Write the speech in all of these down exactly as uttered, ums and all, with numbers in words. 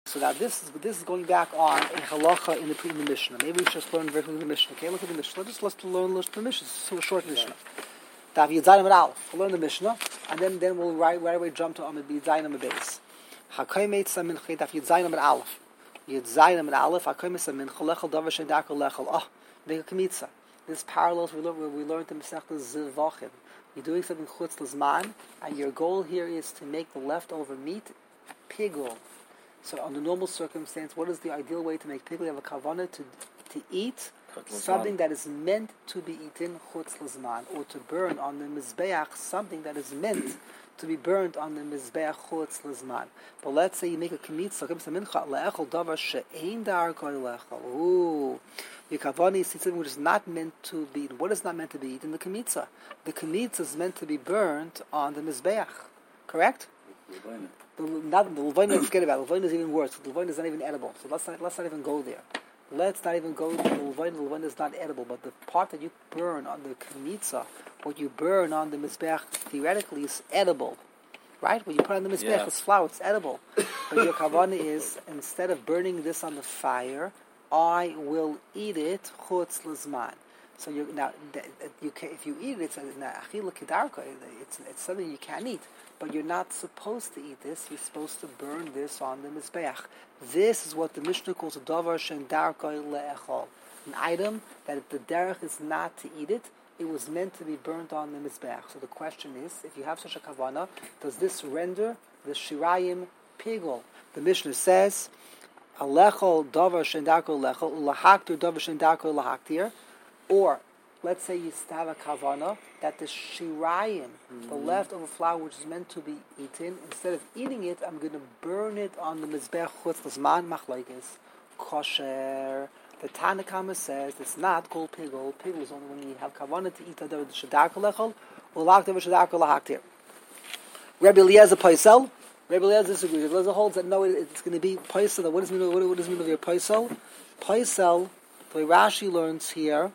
So now this is this is going back on a halacha in the in the Mishnah. Maybe we should just learn very quickly the Mishnah. Okay, look at the Mishnah. Let's let's learn let's the Mishnah. It's a short Mishnah. Daf Yud Zayin Amud Aleph. We'll learn the Mishnah, and then then we'll right right away jump to Amud Zayin Amud Beis. Hakayim Eitz Mincha Daf Yud Zayin Amud Aleph. Yud Zayin Amud Aleph. Hakayim Eitz Mincha Lechel Davar Shedakol Lechel. Ah, make a kemitza. This parallels we learned we learned in Masechta Zivachim. You're doing something chutz l'zman, and your goal here is to make the leftover meat pigul. So under normal circumstance, what is the ideal way to make pigul? You have a kavanah to to eat something that is meant to be eaten chutz l'zman, or to burn on the mizbeach something that is meant to be burned on the mizbeach chutz l'zman. But let's say you make a kemitza, mincha le'echol davar she'ein dar kol lechol. Ooh. Your kavanah is something which is not meant to be eaten. What is not meant to be eaten? The kemitza. The kemitza is meant to be burned on the mizbeach. Correct? The, not, the levaina, forget about it. The levaina is even worse. The levaina is not even edible. So let's not, let's not even go there. Let's not even go to the levaina. The levaina is not edible. But the part that you burn on the kemitza, what you burn on the mizbeach, theoretically is edible. Right? What you put on the mizbeach yeah. is flour. It's edible. But your kavanah is, instead of burning this on the fire, I will eat it chutz l'zman. So you now you can, if you eat it, it's achila kedarka. It's it's something you can't eat, but you're not supposed to eat this. You're supposed to burn this on the mizbeach. This is what the Mishnah calls a davar shen darka le'echol, an item that if the derech is not to eat it, it was meant to be burnt on the mizbeach. So the question is, if you have such a kavanah, does this render the shirayim pigul? The Mishnah says, alechol davar shen darka lechol ulahaktir davar shen darka ulahaktir. Or, let's say you have a kavanah that the shirayim, mm-hmm. the leftover flour which is meant to be eaten, instead of eating it, I'm going to burn it on the mizbech chutz l'zman machlokes kosher. The Tanna Kama says it's not called pigul. Pigul is only when you have kavanah to eat the shadar kolechol or lakter v'shadar kolahaktir. Rabbi Eliezer Paisel. Rabbi Eliezer disagrees. Rabbi Eliezer holds that no, it's going to be Paisel. What does it mean? What does it mean of your Paisel? Paisel, the way Rashi learns here,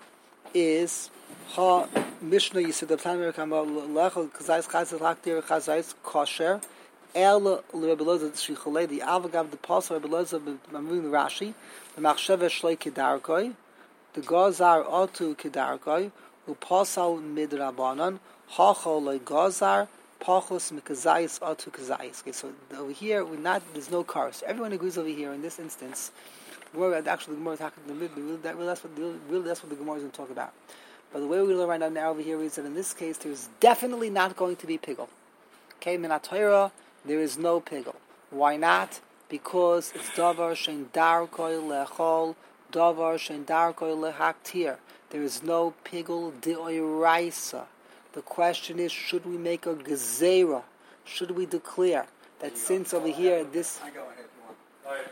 is ha Mishnah Yisud of Tanna Kama lechol kazayis chazal haktir chazayis kosher el Rabbi Eliezer shicholei the avagav the pasuk Rabbi Eliezer b'mamurim Rashi the machsheva shlei kedarkoi the gazar otu kedarkoi upasal midrabanan hachol le gazar pachos mikazayis otu kazayis. Okay, so over here we're not there's no cars. Everyone agrees over here in this instance. Actually, the Gemara is talking. That's what really that's what the Gemara is going to talk about. But the way we're going to learn right now, now over here is that in this case, there is definitely not going to be pigul. Okay, minat Torah, there is no pigul. Why not? Because it's davar shein darkoi lechol, davar shein darkoi lehaktir. There is no pigul deoiraisa. The question is, should we make a gezerah? Should we declare that since over here this? I go ahead. All right.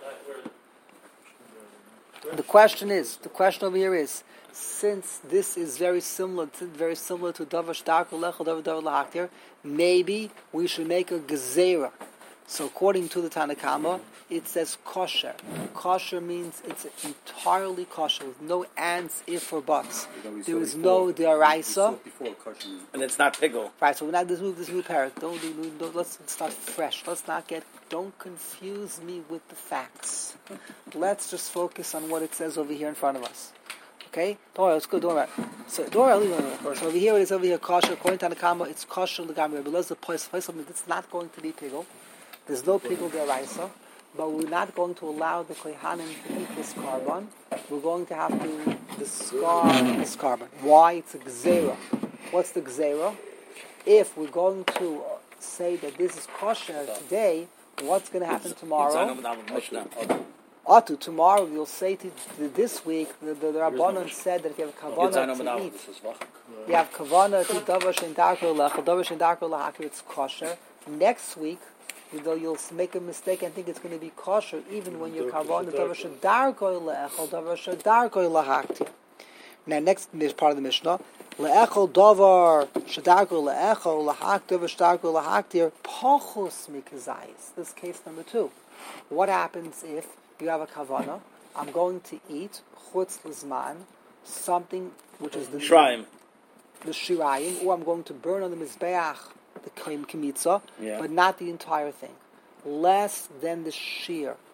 The question is, the question over here is, since this is very similar, to, very similar to davar shdarko lechol davar davar lahaktir, maybe we should make a gezerah. So according to the Tanna Kama, it says kosher. Kosher means it's entirely kosher, with no ands, if or buts. There is no deraisa, and it's not pigul. Right. So we're not this move, this new parrot. Don't, don't, don't let's start fresh. Let's not get. Don't confuse me with the facts. Let's just focus on what it says over here in front of us. Okay? Don't worry, it's good, don't worry. So, don't worry, leave it. So over here it is over here kosher. According to the Kama, it's kosher l'gamri. But let's place something that's not going to be pigul. There's no pigul deraisa, but we're not going to allow the kohanim to eat this carbon. We're going to have to discard this carbon. Why? It's a gzera. What's the gzera? If we're going to say that this is kosher today, what's going to happen tomorrow? Atu, tomorrow you'll say to this week, the, the, the Rabbanon said that if you have kavanah to eat, you have kavanah to davar shein darko lechol, davar shein darko lahakir, it's kosher. Next week, though you'll make a mistake and think it's going to be kosher, even when you're kavanah davar shein darko lechol, davar shein darko lahakir. Now, next part of the Mishnah, le'echol davar shedarko le'echol lahak davar shedarko lahaktir pachos mikazayis. This is case number two. What happens if you have a kavanah? I'm going to eat chutz l'zman, something which is the shirayim, the shirayim, or I'm going to burn on the mizbeach the kemitza, yeah. but not the entire thing. Less than the shear.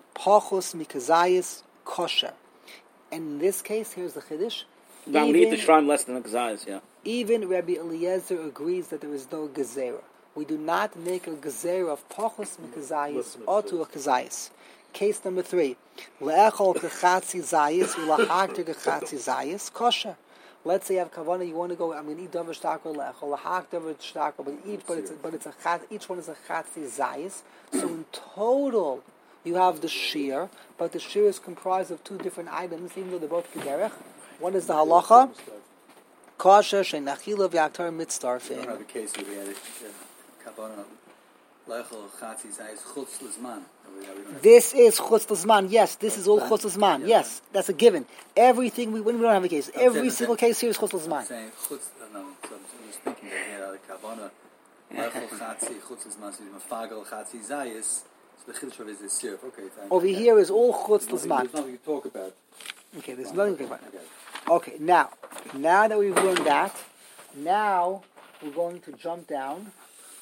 Pachos mikazayis kosher. And in this case, here's the chiddush. Now we need to shrine less than a kazayas, yeah. Even Rabbi Eliezer agrees that there is no gezerah. We do not make a gezerah of pachos mikazayis or to a kazayis. Case number three. Le'echol kechatzi zayis ulahakter kechatzi zayis kosher. Let's say you have kavanah, you want to go, I'm going to eat davar shtakol le'echol, lahak davar shtakol, but eat, but it's, but it's a chat, each one is a chatzi zayis. So in total, you have the shear, but the shear is comprised of two different items, even though they're both kederech. One is the halacha, kosher, shein achila v'yaktar mitzdarfin. We don't have a case where we had a kavanah, le'echol chatzi zayis chutz l'zman. This is chutz l'zman. Yes, this is all chutz l'zman. Yes, that's a given. Everything we when we don't have a case, every single case here is chutz l'zman. Saying chutz, no, so I'm speaking here. Kavanah, le'echol chatzi chutz l'zman. So you mafagel chatzi zayis. So the chiddush is this syrup. Okay, thank Over you. here is all chutz l'zman. There's nothing to talk about. Okay, there's nothing to talk about. Okay, now, now that we've learned that, now we're going to jump down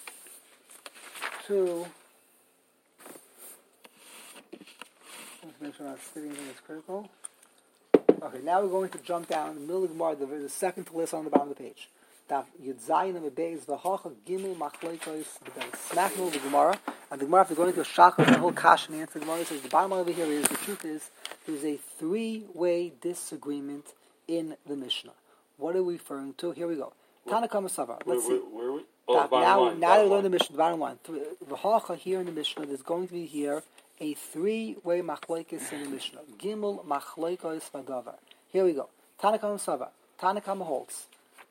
to. Let's make sure I'm not sitting anything that's critical. Okay, now we're going to jump down in the middle of the Gemara, the, the second to list on the bottom of the page. Daf Yud Zayin and Beis v'Hacha Gimel Machlokes smack middle of the Gemara, and the Gemara, after going to a shachar the whole kash and answer, the Gemara says the bottom line over here is the truth is there's a three-way disagreement in the Mishnah. What are we referring to? Here we go. Tanna Kama Savar. Let's see. Where, where, where we? Oh, Daf, now, line, now that we line. learn the Mishnah, the bottom line. V'Hacha here in the Mishnah, there's going to be here a three-way machlokes in the Mishnah. Gimel machlokes v'davar. Here we go. Tanna Kama Savar. Tanna Kama holds.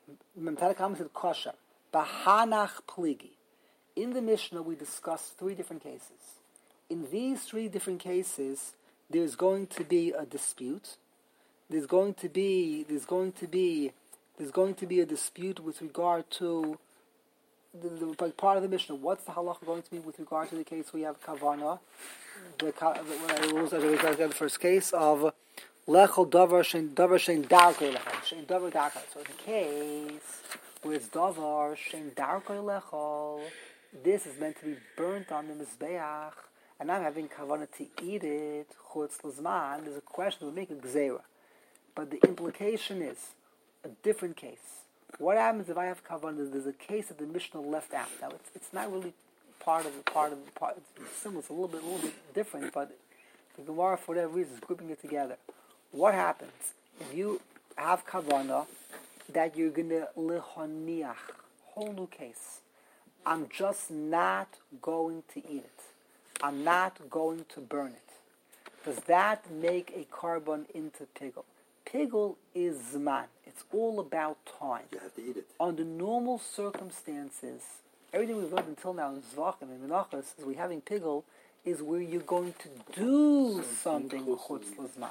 Tanna Kama said kosher. Bahanach pligi. In the Mishnah, we discussed three different cases. In these three different cases, there's going to be a dispute. There's going to be there's going to be there's going to be a dispute with regard to the, the like part of the Mishnah. What's the halacha going to be with regard to the case where you have kavanah? The, the rules as a the first case of lechol davar shein davar shein darkei lechol shein davar darkei. So in the case where it's davar shein darkei lechol, this is meant to be burnt on the mizbeach, and I'm having kavanah to eat it chutz l'zman. There's a question we make a gzeira, but the implication is a different case. What happens if I have kavanah? There's a case that the Mishnah left out. Now it's it's not really part of the part of the part. It's similar. It's a little bit a little bit different, but the Gemara for whatever reason is grouping it together. What happens if you have kavanah that you're gonna lechoniach? Whole new case. I'm just not going to eat it. I'm not going to burn it. Does that make a carbon into pigul? Pigul is zman. It's all about time. You have to eat it. Under normal circumstances, everything we've learned until now in Zvachim and Menachos is we having pigul is where you're going to do something chutz l'zman.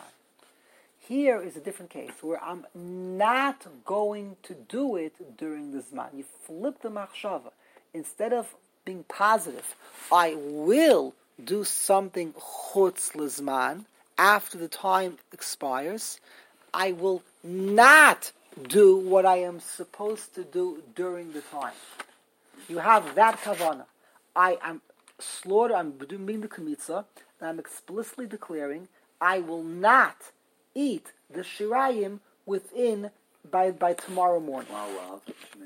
Here is a different case where I'm not going to do it during the zman. You flip the machshava. Instead of being positive, I will do something chutz l'zman after the time expires. I will not do what I am supposed to do during the time. You have that kavanah. I am slaughter. I'm doing the kmitza, and I'm explicitly declaring I will not eat the shirayim within by by tomorrow morning. Wow, wow.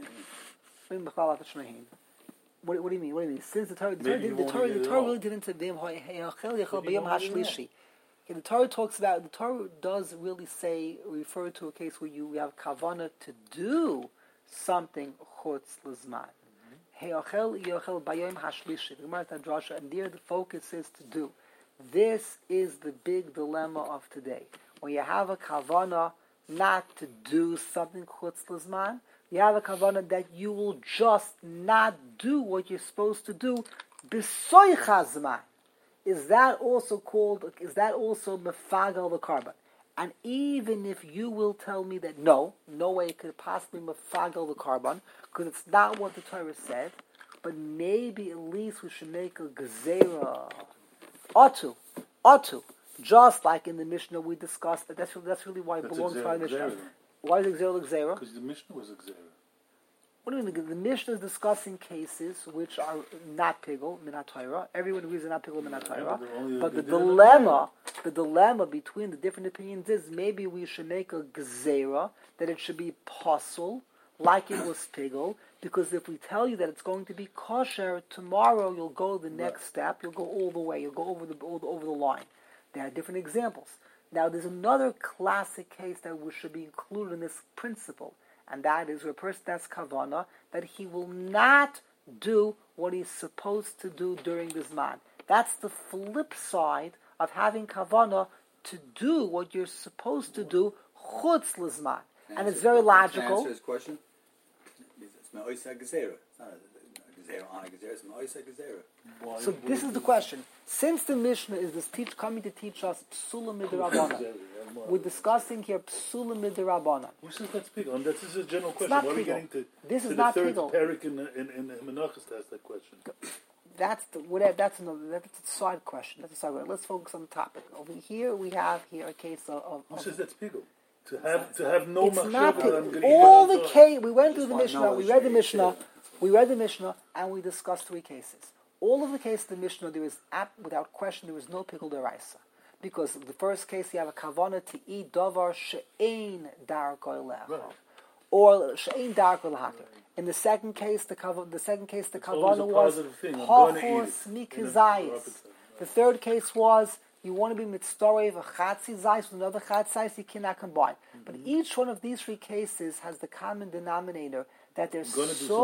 What, what do you mean? What do you mean? Since the Torah, the Torah, did, the Torah, the Torah really didn't say okay, the Torah talks about the Torah does really say refer to a case where you have kavanah to do something chutz l'zman. He'ochel yochel bayom hashlishi. The Gemara Drasha, and there the focus is to do. This is the big dilemma of today. When you have a kavanah not to do something chutz l'zman, you have a kavanah that you will just not do what you're supposed to do b'soich hazman. Is that also called, is that also mefagal the carbon? And even if you will tell me that no, no way it could possibly mefagal the carbon, because it's not what the Torah said, but maybe at least we should make a gezerah. Otu, otu. Just like in the Mishnah we discussed, that that's, that's really why it That's belongs to our Xera, Mishnah. Xera. Why is it gezerah gezerah? Because the Mishnah was a Xera. What What do you mean? The Mishnah is discussing cases which are not pigul, minat Torah. Everyone agrees they're not pigul, minat Torah. But the dilemma, the dilemma between the different opinions is maybe we should make a gezerah that it should be pasul, like it was pigul, because if we tell you that it's going to be kosher, tomorrow you'll go the next step, you'll go all the way, you'll go over the over the line. There are different examples. Now there's another classic case that should be included in this principle, and that is where a person has kavana that he will not do what he's supposed to do during the zman. That's the flip side of having kavana to do what you're supposed to do chutz l'zman. And it's very logical. Can I answer his question? It's me'oiseh gezerah. It's not a gezerah on a gezerah. It's me'oiseh gezerah. So this is the question. Since the Mishnah is this teach, coming to teach us psula midrabanan, we're discussing here psula midrabanan. Who says that's pigul? And this is a general question. not Why are we pigul. getting to, This to is the not third pigul. parak in, in, in Menachos to ask that question? That's the whatever. That's another. That's a side question. That's a side question. Let's focus on the topic. Over here, we have here a case of. of Who of says that's pigul? To have to have no it's not machshava, I'm pigul. gonna eat All my the own case. We went through Just the want Mishnah. knowledge We read the to Mishnah. share. We read the Mishnah, and we discussed three cases. All of the cases of the Mishnah, there is ap- without question, there is no pigul deraisa. Because the first case, you have a kavana to eat davar she'ein darkoi le'achov, or she'ein darkoi le'haker. In the second case, the kav- the second case, the It's always a kavana was positive thing. I'm gonna eat pachos it. mikazayis. The third case was you want to be mitzdorev a chatzi zayis with another chatzi zayis, you cannot combine. Mm-hmm. But each one of these three cases has the common denominator that they're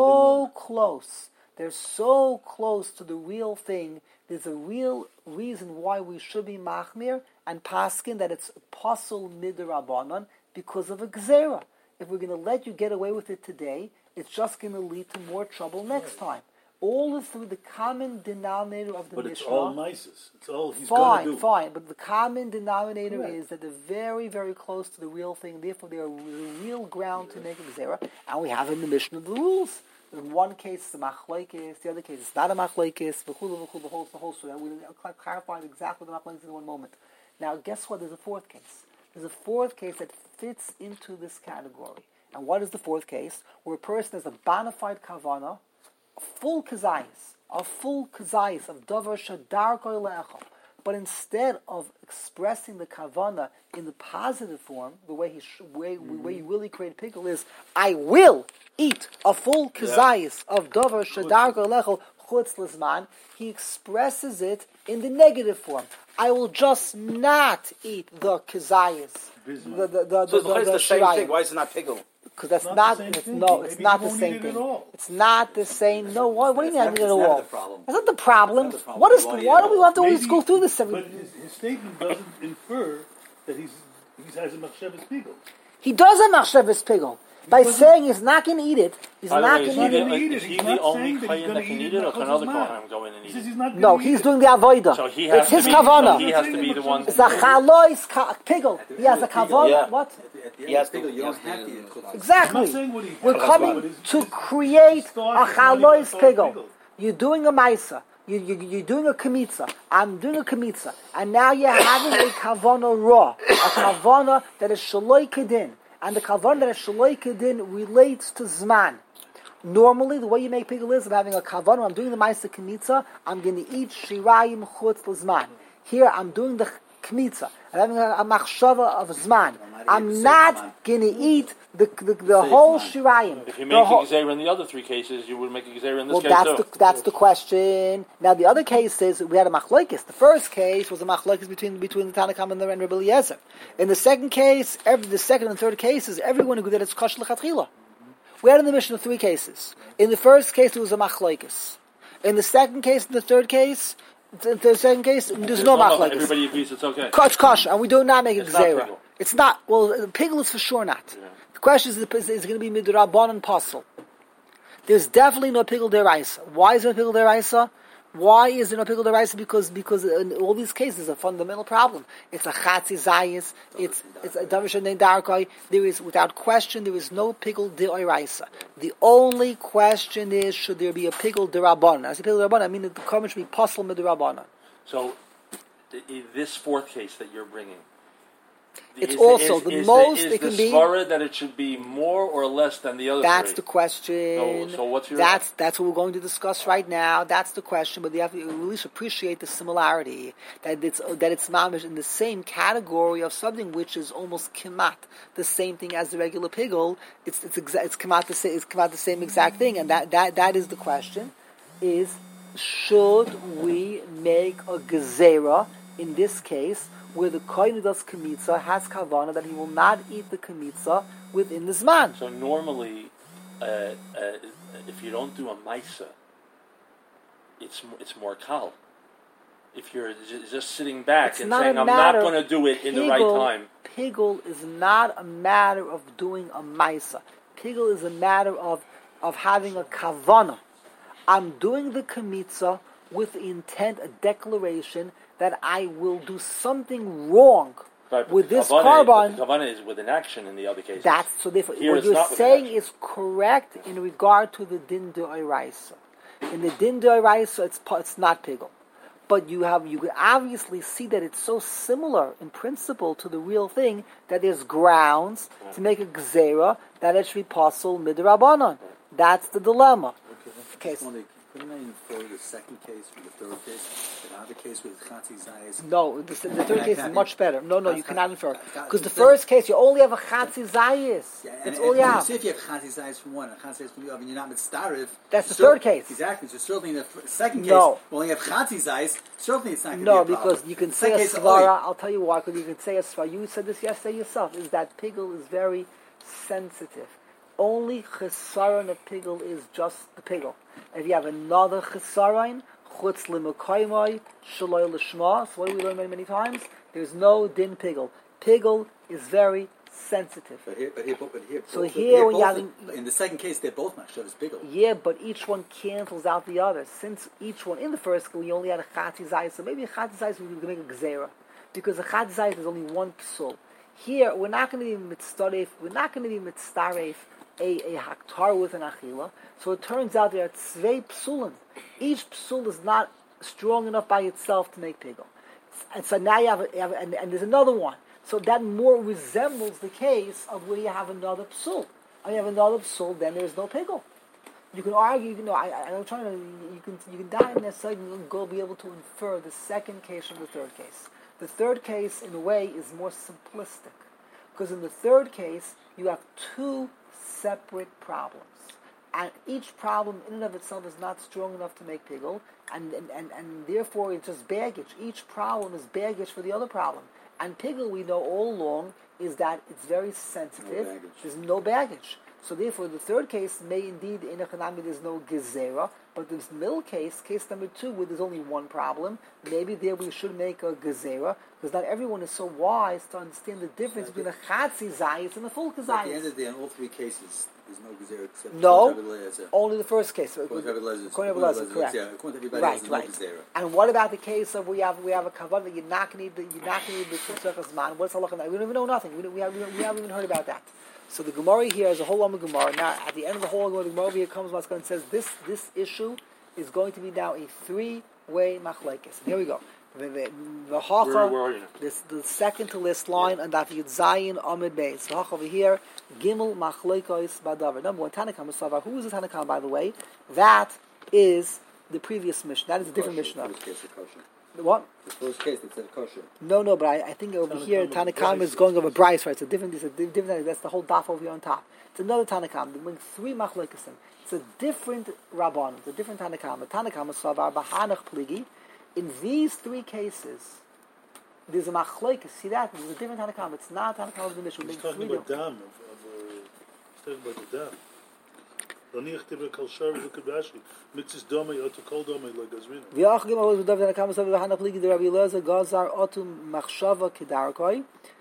so close. They're so close to the real thing. There's a real reason why we should be machmir and paskin that it's pasul midrabanan because of a gzera. If we're going to let you get away with it today, it's just going to lead to more trouble next time. All through the common denominator of the But Mishnah. it's all mises. It's all he's Fine, going to do. fine. But the common denominator Correct. is that they're very, very close to the real thing. Therefore, they're the real ground to make a gzera. And we have in the Mishnah the rules. In one case, it's a machlokes. The other case, it's not a machlokes. V'chulu, v'chulu, the whole, the whole story. And we'll clarify exactly the machlokes in one moment. Now, guess what? There's a fourth case. There's a fourth case that fits into this category. And what is the fourth case? Where a person has a bona fide kavana, a full kazayis, a full kazayis of davar shadar kol le'echol. But instead of expressing the kavana in the positive form, the way he sh- way, mm-hmm. way you really create pickle is, I will eat a full kazayis yeah. of davar shadar kol le'echol chutz l'zman. He expresses it in the negative form. I will just not eat the kazayis. The, the, the, the, so the, it's the, the, the same shirayim. thing. Why is it not pigul? Because that's not not, the same it's, thing. no, it's Maybe not you the won't same eat it at thing. all. It's not the same. No, what, what do you mean I That's eat it not- at that's all? not the problem. That's not the problem. That's not the problem. What is? You won't Why eat do it we at have to all. always Maybe- go through this every? But his, his statement doesn't infer that he's he has a machshavas pigul. He does have machshavas pigul by saying he's not going to eat it. He's By the not way, going is to he eat the, it. eat it. is he He's the not only saying that he's kohen gonna that can eat eat it it, or can because another it's not. kohen go in and He eat says it? he's not No, gonna eat he's it. doing the avodah. So he has It's to his be, kavana. He has to be the one. It's a chalois ka- pigul. He has a kavana. Yeah. What? At the, at the end Yes, of the pickle, you yes, don't have to yes. eat chutz. I'm Exactly. not saying what he We're has, coming but his- to his- create his a thought is chalois not even pigul. pigul. You're doing a maisa. You, you, you're doing a kamitza. I'm doing a kamitza. And now you're having a kavana raw. A kavana that is shaloi kedin. And the kavana that is shaloi kedin relates to zman. Normally, the way you make pigul is I'm having a kavana. I'm doing the maisa kamitza. I'm going to eat shirayim chutz l'zman. Here, I'm doing the kamitza. I'm having a, a machshava of zman. I'm not going to eat the the, the whole shirayim. If you The make a whole- gezerah in the other three cases, you would make a gezerah in this well, case that's too. the that's the question. Now, the other cases we had a machlokes. The first case was a machlokes between between the Tanakh and the Rebbe Eliezer. In the second case, every, the second and third cases, everyone agreed that it's kosher lechatchila. We had in the Mishnah three cases. In the first case, it was a machlokes. In the second case, in the third case, the, the second case, there's, There's no no- machlokes. Everybody agrees it's okay. It's kosher, and we do not make a It's not gzera. pigul. It's not. Well, the pigul is for sure not. Yeah. The question is, is, is it going to be midrabban and pasul? There's definitely no pigul deraisa. Why is there no pigul deraisa? Why is there no pigul deraisa? Because because in all these cases, it's a fundamental problem. It's a chatzi zayis. It's it's a davar shnei darkoi. There is, without question, there is no pigul deraisa. The only question is, should there be a pigul derabbanan? I say pigul derabbanan, I mean that the comment should be pasul midrabbanan. So, i- i- this fourth case that you're bringing, It's Is also is, the is most the, is it can the be. svara that it should be more or less than the other That's three? the question. So- so what's your- That's that's what we're going to discuss right now. That's the question. But you have to at least appreciate the similarity that it's that it's mamish in the same category of something which is almost kemat, the same thing as the regular pigel. It's it's exa- it's kemat the same it's kemat the same exact thing, and that, that that is the question: is should we make a gezerah in this case, where the kohen who does kemitza has kavana that he will not eat the kemitza within the zman? So normally, uh, uh, if you don't do a maisa, it's it's more kal. If you're j- just sitting back It's and not saying, a "I'm not matter- going to do it in the right Pigel- time," Pigel is not a matter of doing a maisa. Pigel is a matter of of having a kavana. I'm doing the kemitza with the intent, a declaration that I will do something wrong right, but with the this kavanah- carbon. but the kavanah is with an action in the other cases. That's so different. Here What it's you're not with saying an action. is correct in regard to the din d'oraisa. In the din d'oraisa, it's pa- it's not pigel, but you have you can obviously see that it's so similar in principle to the real thing that there's grounds to make a gzera that it should be pasul midrabanan. That's the dilemma. Okay, so- Only- Couldn't I infer the second case from the third case? The other case with Chatzi Zayas. No, the, the third case is much better. No, no, you cannot infer. Because the Because first case, you only have a chatzi zayis. Yeah, and, That's and, all you and have. see if you have Chatzi Zayas from one and Chatzi Zayas from the other, and you're not mitzvah. That's the third case. Exactly. So certainly in the f- second case, No. we only have Chatzi Zayas. Certainly it's not going to No, be a problem. because you can The say a second case, svara. I'll tell you why. Because you can say a svara. You said this yesterday yourself. Is that pigel is very sensitive. Only chesaron of pigel is just the pigel. If you have another chesaron, chutz l'mekoymai shaloi l'shma. So what do we learn many many times? There's no din pigel. Pigel is very sensitive. But here, but here, but here, So but here when you both, have- in the second case, they're both mashal as bigel. Yeah, but each one cancels out the other. Since each one, in the first we only had a chatzi zayis, so maybe a chatzi zayis we can make a gzera. Because a chatzi zayis is only one psul. Here, we're not going to be mitzdaref, we're not going to be mitzdaref a, a haktar with an achila. So it turns out there are tzvei psulim. Each psul is not strong enough by itself to make pigel. And so now you have, a, you have a, and, and there's another one. So that more resembles the case of where you have another psul. When you have another psul, then there's no pigel. You can argue, you know, I, I, I'm trying to, you can, you can die in a second and go be able to infer the second case from the third case. The third case, in a way, is more simplistic. Because in the third case, you have two separate problems. And each problem in and of itself is not strong enough to make pigel, and, and, and, and therefore it's just baggage. Each problem is baggage for the other problem. And pigel, we know all along, is that it's very sensitive. No baggage. There's no baggage. So therefore, the third case may indeed, in economy, there's no gezerah, but this middle case, case number two, where there's only one problem, maybe there we should make a gezerah, because not everyone is so wise to understand the difference between a chatzi zayis and a full At the end zayis. of the day, in all three cases, there's no gezer except No. Rabbi Eliezer. Only the first case. According to Rabbi Eliezer, According to according Rabbi to correct. yeah, according to everybody Right, else, there's right. no gezer. And what about the case of we have we have a kavanah that you're not going to need the you're not going to need the tzachas man? What's halacha? We don't even know nothing. We don't, we, have, we, don't, we haven't even heard about that. So the Gemara here is a whole Amud Gemara. Now at the end of the whole Gemara, the Gemara here comes and says this this issue is going to be now a three way machlekes. Here we go. The, the, the hacha, Where- where are you now? this the second to list line and that Yud Zayin Amud Beis. The hacha over here Gimel machlekes badavar. Number one Tanakam Savar. Who is the Tanakam, by the way? That is the previous Mishnah. That is a different Mishnah. First case of kosher. What? The first case that said kosher. No, no, but I, I think over Tanakh here is Tanakam is Bryce. going over Bryce, right? It's a different, it's a di- different. That's the whole daf over here on top. It's another Tanakam. They bring three machlekesim. It's a different rabban. It's a different Tanakam. The Tanakam is Savar Bahanach Pligi. In these three cases, there's a machlekes. See that? There's a different Tanakam. It's not Tanakam of the Mishnah. He's There's talking three about dam. Of, of, uh, he's talking about the dam. Laniach tibra kol shar v'kudashi. Mitzis domei otu kol domei lo gazrina. V'yach gim avos v'dav Tanakam Savar Bahanach Pligi. The Rabbi Eliezer Gazar Otu Machshava Kedarkoi.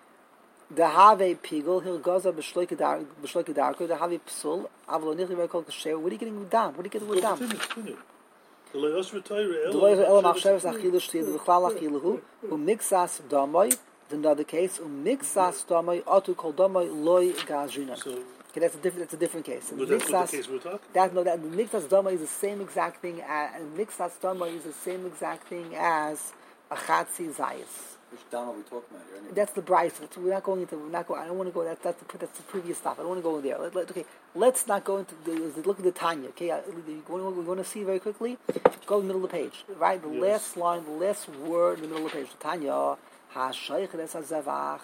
The have pigel, he'll gaza b'shloi kedarko, the have psul, avlo nichli v'kol kasher. What are you getting with dam? What are you getting with dam? Continue, continue. The leos retire The loyal elam achshavas achilu shtid v'chlal achiluhu umixas damai. Another case umixas damai atu kol damai loy gazrina. So, Okay, that's a different. That's a different case. but that's not Mixas- the case we're talking. That no, that mixas damai is the same exact thing. As, and mixas damai is the same exact thing as a chatzi zayis. Which Dama we talking about here? Anyway? That's the Bryce. We're not going into. We're not going. I don't want to go. That's that's the that's the previous stuff. I don't want to go in there. Let, let, okay, let's not go into. The, look at the Tanya. Okay, we want to see very quickly. Go in the middle of the page. Right, the yes. last line, the last word in the middle of the page. Tanya ha'shayich esazavach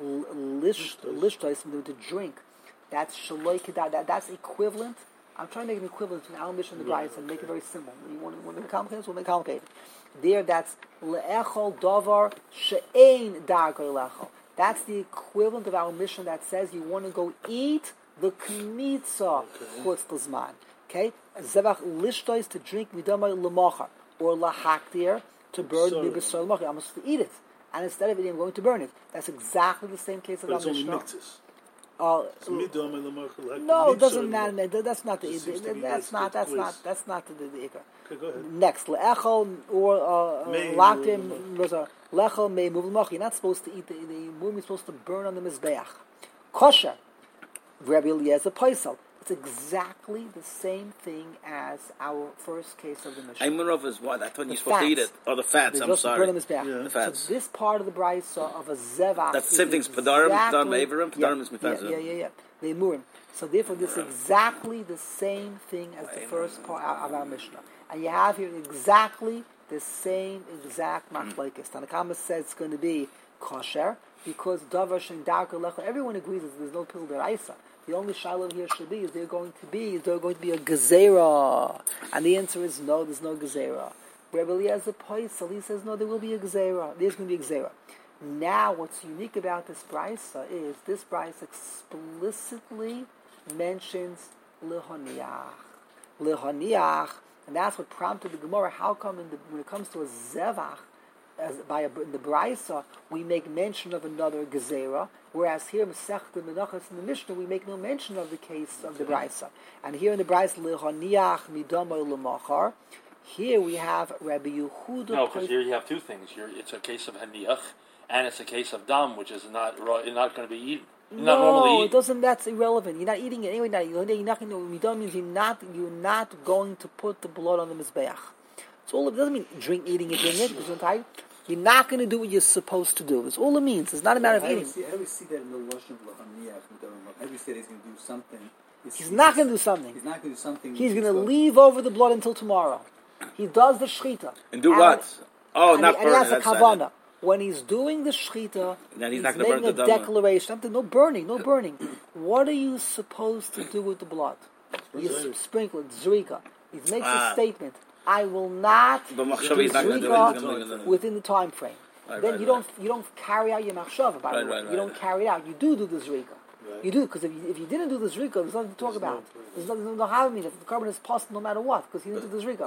lishtois to drink. That's shaloi kedah. That that's equivalent. I'm trying to make an equivalent between our mission and the Bryce and make it very simple. You want to make it complicated? We'll make it complicated. There, that's le'echol davar she'ein darkei le'echol. That's the equivalent of our mission that says you want to go eat the kmitza chutz l'zman. Okay, zevach lishtois to drink midamai l'mochar or lahaktir to burn b'b'sor l'mochar. I'm supposed to eat it, and instead of it, I'm going to burn it. That's exactly the same case as our mission. Uh, no, it doesn't matter. That's not the. That's not. That's not. That's not the the ikar. Okay, go ahead. Next, le'echol or lakim was a lechol may move l'moch. You're not supposed to eat the the mum. You're supposed to burn on the mizbeach. Kosher. Rabbi Eliezer Paisel. It's exactly the same thing as our first case of the Mishnah. Aimarov is what? I thought you're supposed to eat it. Oh, the fats. I'm sorry. The, yeah. the fats. So this part of the brayso of a zevach. That's the same thing as Padarim, Padarim, Averim, Padarim is Mifazim. Yeah, yeah, yeah, yeah. The Murim. So therefore, this is exactly the same thing as the first part of our Mishnah. And you have here exactly the same exact machlokes. Tanakama says it's going to be kosher because davar shen darka lecha. Everyone agrees that there's no pil deraisa. The only shiloh here should be is there going to be is there going to be a gezerah, and the answer is no. There's no gezerah. Rabbi Eliezer Paisel, he says no. There will be a gezerah. There's going to be a gezerah. Now, what's unique about this brisa is this brisa explicitly mentions lehoniach, lehoniach, and that's what prompted the Gemara. How come in the, when it comes to a zevach, as by a, in the brisa we make mention of another gezerah, whereas here Masechta Menachos in the Mishnah we make no mention of the case of the brisa, and here in the brisa lehoniach midamar l'machar. Here we have Rabbi Yehuda. No, because here you have two things. You're, it's a case of haniach, and it's a case of dam, which is not not going to be eaten. No, not normally it doesn't. That's irrelevant. You're not eating it anyway. Now you're not going to. Midam means you're not. You're not going to put the blood on the mizbeach. So all it doesn't mean drink, eating it, drink it. You're not going to do what you're supposed to do. That's all it means. It's not a matter of eating. How do we see that in the Lashon of L'Haniach? How do we say he's going to do something? He's, he's not going to do something. He's not going to do something. He's going to leave over the blood until tomorrow. He does the shechita. And do what? Oh, and not he, burn. And he has a kavanah. When he's doing the shechita, then he's, he's not making burn a the declaration. No burning, no burning. What are you supposed to do with the blood? You sprinkle it, zrika. He makes ah. a statement. I will not do zrika within the time frame. Right, then right, you don't right. you don't carry out your machshava. By right, the way, right, you don't right. carry it out. You do do the zrika. Right. You do because if you, if you didn't do the zrika, there's nothing to talk there's about. No, there's nothing to have mean. If the carbon is passed no matter what because he didn't do the zrika.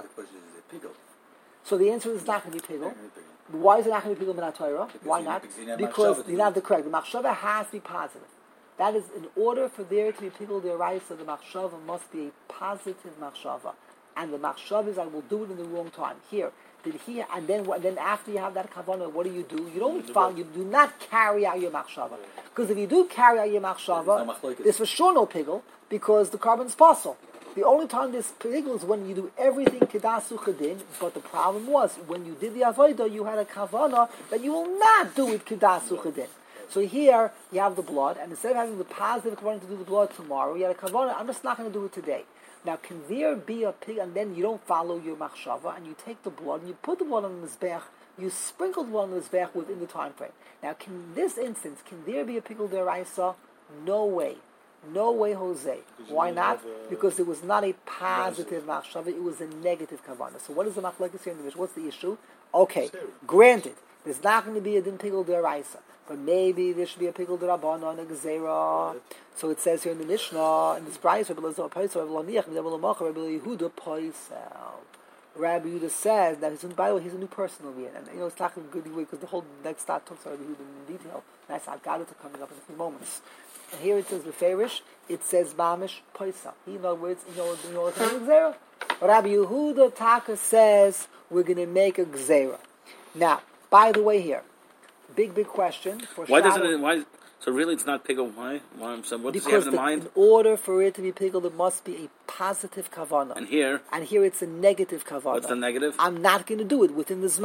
So the answer is not going to be pigel. Why is it not going to be pigel in Torah? Why not? Because you have the correct. The machshava has to be positive. That is, in order for there to be pigel deraisa, the machshava must be a positive machshava, and the machshava is I will do it in the wrong time. Here, did he? And then, then after you have that kavanah, what do you do? You don't follow. You do not carry out your machshava, because if you do carry out your machshava, there's for sure no pigel because the carbon is possible. The only time this pigel is when you do everything kedasu chedin, but the problem was when you did the avodah, you had a kavanah that you will not do it kedasu chedin. So here you have the blood, and instead of having the positive kavanah to do the blood tomorrow, you had a kavanah. I'm just not going to do it today. Now, can there be a pig, and then you don't follow your machshava, and you take the blood and you put the blood on the mizbeach, you sprinkle the blood on the mizbeach within the time frame. Now, can in this instance, can there be a pigel deraisa? No way. No way, Jose. Why not? Because it was not a positive machshava; it was a negative kavanah. So, what is the machlokes here in the Mishnah? What's the issue? Okay, granted, there's not going to be a din pigel deraisa, but maybe there should be a pigel derabbanan and a gezerah. So it says here in the Mishnah, in this price, Rabbi Yehuda Paisel. Rabbi Yehuda says that he's, by the way, he's a new person over here, and you know it's talking a good way because the whole next start talks about Rabbi Yehuda in detail. That's Agadah coming up in a few moments. And here it says Beferish, it says Mamish Paisa. In other words, you know, you know what's a Gzera? Rabbi Yehuda Taka says we're going to make a Gzera. Now, by the way, here, big, big question. For why Shabbos, doesn't it? Why? So really, it's not pigel. Why? Why? So what does he have in the, mind? In order for it to be pigel, there must be a positive kavanah. And here, and here it's a negative kavanah. What's the negative? I'm not going to do it within the zman.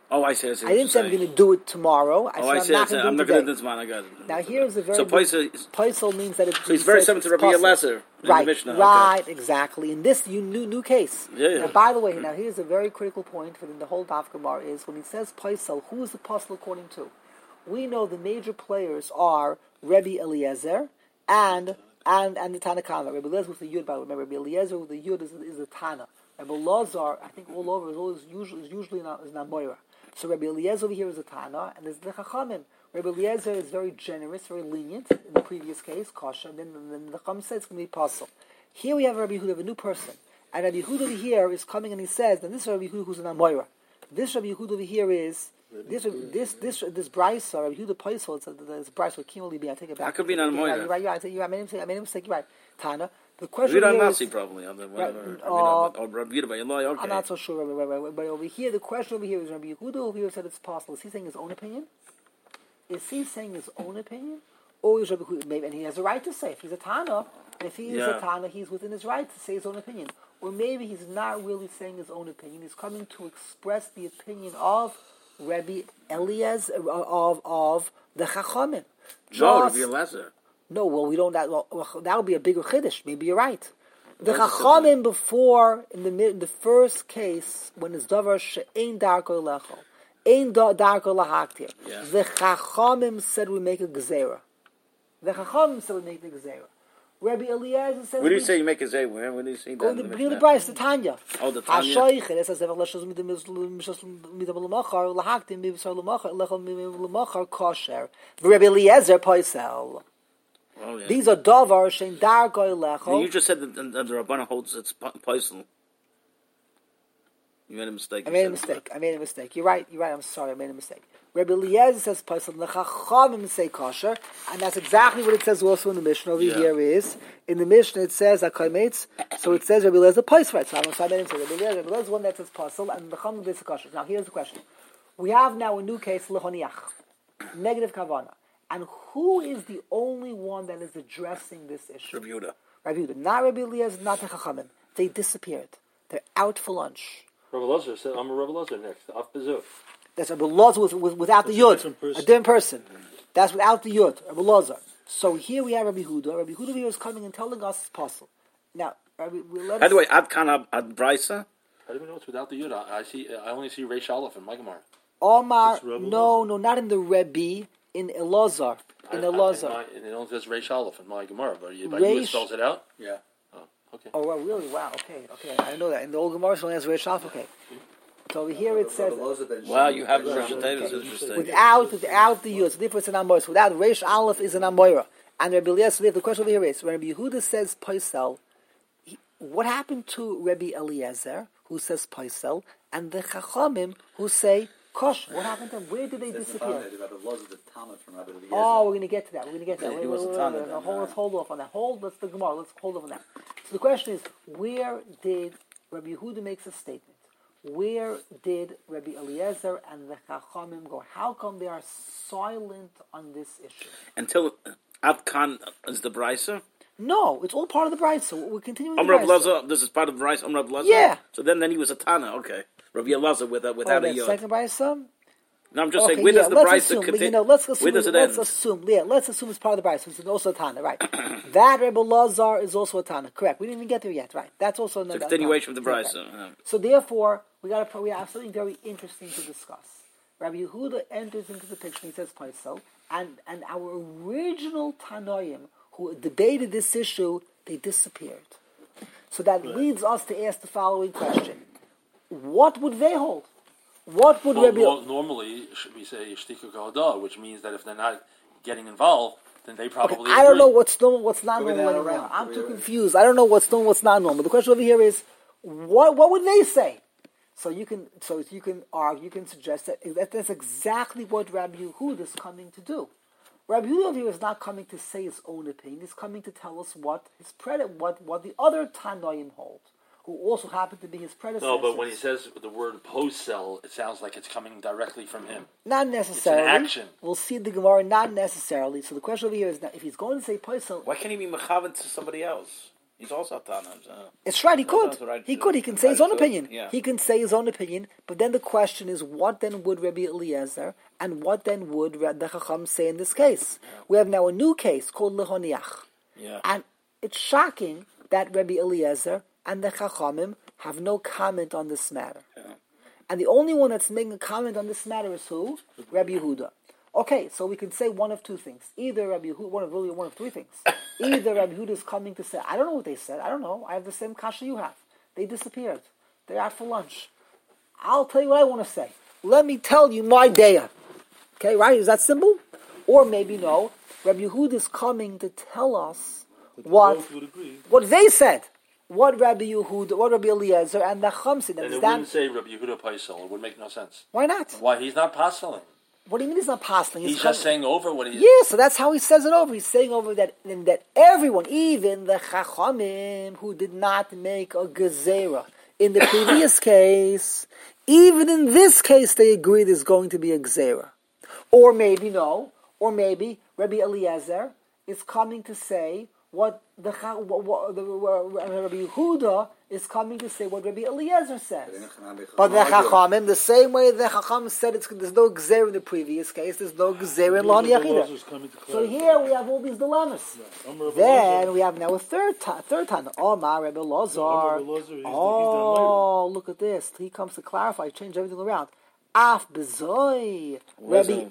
Oh, I see. I, see I didn't say I'm going to do it tomorrow. I oh, said I see. I'm I not see. going to I'm do not it going to today. do this man. I got it. Now here's a very so big, paisel. paisel means that it's So he's very similar to Rabbi Eliezer. Right, Mishnah. right, Okay. exactly. In this you new new case. Yeah, yeah. Now, by the way, now here's a very critical point within the whole Daf Gemara is when he says paisel, who is the paisel according to? We know the major players are Rabbi Eliezer and and and the Tana Kama. Rabbi Eliezer with the Yud, by the way. Remember, Rabbi Eliezer with the Yud is, is the Tana. Rabbi Lazar, I think all over is always usually is usually not is not Moira. So Rabbi Eliezer over here is a Tana, and there's the Chachamim. Rabbi Eliezer is very generous, very lenient in the previous case, kosher, and then, then the Chacham says it's going to be pasul. Here we have Rabbi Yehuda, a new person, and Rabbi Yehuda over here is coming and he says, and this is Rabbi Yehuda who's an Amoira. This Rabbi Yehuda over here is this this this this Brisa, Rabbi Yehuda Paisel. It's a this Brisa with Kim Libi. I take it back. That could be an Amoira. You're right. You're right. You're right. I made him say. I made him mistake. You're right. Tana. The question Read on here Nasi is, probably. On the, right, whatever, uh, or Rabbi Yehuda by Allah. Okay. I'm not so sure. Right, right, right, but over here, the question over here is Rabbi Yehuda over here said it's possible. Is he saying his own opinion? Is he saying his own opinion, or is Rabbi Yehuda maybe? And he has a right to say if he's a Tana. And if he is Yeah. a Tana, he's within his right to say his own opinion. Or maybe he's not really saying his own opinion. He's coming to express the opinion of Rabbi Eliezer of of the Chachamim. No, Just- Rabbi Eliezer. no, well, we don't. That, well, that would be a bigger chiddush. Maybe you're right. The That's Chachamim before in the mid- in the first case when it's davar she'ein darko lecho, ein da- darko lahaktir. Yeah. The Chachamim said we make a gezerah. The Chachamim said we make the gezerah. Rabbi Eliezer says. What do you we- say you make a zay? Where? What do you say Go that? to in the the beginning of Mishnah? the Bryce, the Tanya. Oh, the Tanya. Hashoich, it says, "Leshos mit dem mishos mit dem lamachar lahaktim b'visar lamachar lechol lamachar kosher." Rabbi Eliezer paisel. Oh, yeah. These are davar shein darko lecho. You just said that the, the Rabbana holds it's paisel. You made a mistake. I You made a said- mistake. I made a mistake. You're right. You're right. I'm sorry. I made a mistake. Rabbi Eliezer says paisel. The Chachamim say kosher, and that's exactly what it says also in the Mishnah over Yeah. here. Is in the Mishnah it says akaimates. So it says Rabbi Eliezer paisel. Right. So I'm sorry. I made a mistake. Rabbi Eliezer, Rabbi Eliezer is one that says paisel, and the Chachamim says kosher. Now here's the question: we have now a new case lechoniach, negative kavana, and who is the only one that is addressing this issue? Rabbi Yehuda. Rabbi Yehuda, not Rabbi Eliezer, not the Chachamim. They disappeared. They're out for lunch. Rabbi Lazar said, I'm a Rabbi Lazar next. Af bezuf. That's Rabbi Lazar with, with, without the That's a Yud. different person. A different person. That's without the Yud. Rabbi Lazar. So here we have Rabbi Huda. Rabbi Huda here is coming and telling us it's possible. Now, Rabbi, we let By us... the way, Ad Kan Ad Brisa. How do we know it's without the Yud? I, I see. I only see Reish Aleph in my Gemara. Omar, It's Rabbi no, no, not in the Rebbe, in Elazar. In I- I- Elazar. my- And it only says Reish Aleph in my Gemara, but you, but you Reish- spells it out. Yeah. Oh, okay. Oh, well, really? Wow, okay, okay. I know that. In the old Gemara, it's only has Reish Aleph, okay. So over here it says... Wow, you have the Rosh Hashanah. Interesting. Without, without the Yud, the difference in Amoira. So without Reish Aleph is an Amoira. And Rabbi Eliezer, the question over here is, when Rabbi Yehuda says Paisel, he- what happened to Rabbi Eliezer, who says Paisel, and the Chachamim, who say Kosh? What happened to them? Where did they disappear? Oh, we're going to get to that. We're going to get to that. Yeah, Wait, he wait, was wait, a wait, Tana wait. then, Hold, uh, let's hold off on that. Hold, let's the Gemara. Let's hold off on that. So the question is, where did Rabbi Yehuda makes a statement? Where did Rabbi Eliezer and the Chachamim go? How come they are silent on this issue? Until Ad Kan is the Brisa. No, it's all part of the bride. So we're continuing. Um the Rabbi bride. Lazar. This is part of the Brisa. Um Rabbi Lazar. Yeah. So then, then he was a Tana. Okay. Rabbi Lazar with a, Oh, without a that Yod. second bride, son? No, I'm just Okay, saying. Where yeah, does the let's Brisa assume, continue? you know, let's assume, Where does it let's end? assume, yeah, let's assume it's part of the bride. So it's also a Tana, right? That Rebbe Lazar is also a Tana, correct? We didn't even get there yet, right? That's also It's a another continuation of the Tana. Brisa. Okay. Yeah. So therefore, we got to we have something very interesting to discuss. Rabbi Yehuda enters into the picture. He says Paisel, and and our original Tanoim who debated this issue, they disappeared. So that leads us to ask the following question: what would they hold? What would Well, Rabbi? nor- normally, should we say Shtika Gahada, which means that if they're not getting involved, then they Okay, probably. I don't agree. know what's normal, what's not We're normal not anymore. around. I'm We're too around. confused. I don't know what's normal, what's not normal. The question over here is, what what would they say? So you can so you can argue, you can suggest that, that that's exactly what Rabbi Yehuda is coming to do. Rabbi Yehuda here is not coming to say his own opinion. He's coming to tell us what his predecessor, what what the other Tanoim hold, who also happen to be his predecessors. No, but when he says the word post-cell, it sounds like it's coming directly from him. Not necessarily. action. We'll see the Gemara. Not necessarily. So the question over here is that if he's going to say Paisel, Why can't he be mechavan to somebody else? He's also Tana. So. It's right, he No, could. that's right. He could. He can Right, say his own so, opinion. yeah. He can say his own opinion. But then the question is, what then would Rabbi Eliezer and what then would the Chacham say in this case? We have now a new case called Lehoniach. Yeah. And it's shocking that Rabbi Eliezer and the Chachamim have no comment on this matter. Yeah. And the only one that's making a comment on this matter is who? Rabbi Yehuda. Okay, so we can say one of two things. Either Rabbi Yehuda, one of really one of three things. Either Rabbi Yehuda is coming to say, I don't know what they said. I don't know. I have the same kasha you have. They disappeared. They're out for lunch. I'll tell you what I want to say. Let me tell you my daya. Okay, right? Is that simple? Or maybe no. Rabbi Yehuda is coming to tell us what Both would agree. what they said. What Rabbi Yehuda, what Rabbi Eliezer, and the Chacham said. And it Understand? wouldn't say Rabbi Yehuda Paisel. It would make no sense. Why not? Why? He's not paseling. What do you mean he's not passing? He's just saying over what he is. Yeah, so that's how he says it over. He's saying over that that everyone, even the Chachamim who did not make a gezerah in the previous case, even in this case they agree there's going to be a gezerah. Or maybe no, or maybe Rabbi Eliezer is coming to say what the, what, what, the Rabbi Yehuda is coming to say what Rabbi Eliezer says. But the Chachamim, the same way the Chacham said it's, there's no Gzer in the previous case, there's no Gzer in Lani Yachida. So here we have all these dilemmas. Then we have now a third time, third time. Omar Rabbi Lazar. Oh, look at this. He comes to clarify, change everything around. Af bezoi. Rabbi,